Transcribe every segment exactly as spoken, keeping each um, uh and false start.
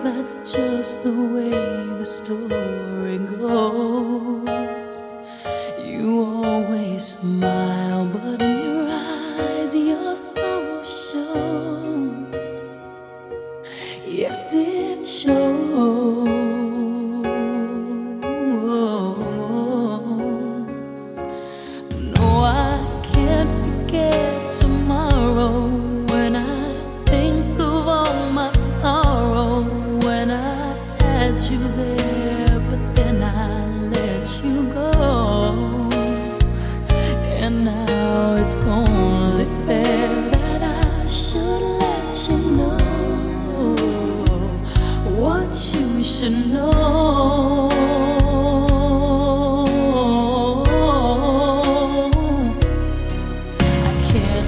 that's just the way the story goes. You always smile, but in your eyes your sorrow shows. Yes, it shows. No, I can't forget tomorrow when I think of all my sorrow. When I had you there, but then I let you go. And now it's only fair that I should let you know what you should know. I can't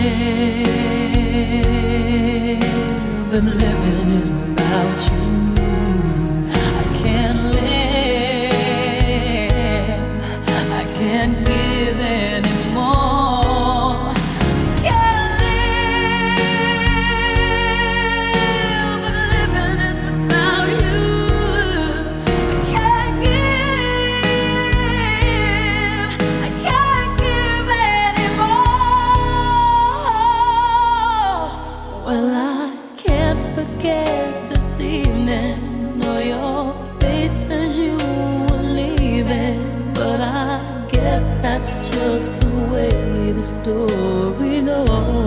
live if living is without you. I can't live, I can't give anymore. Can't live if living is without you. I can't give, I can't give anymore. Well, I can't forget this evening or your face as you were leaving, but I guess that's just the way the story goes.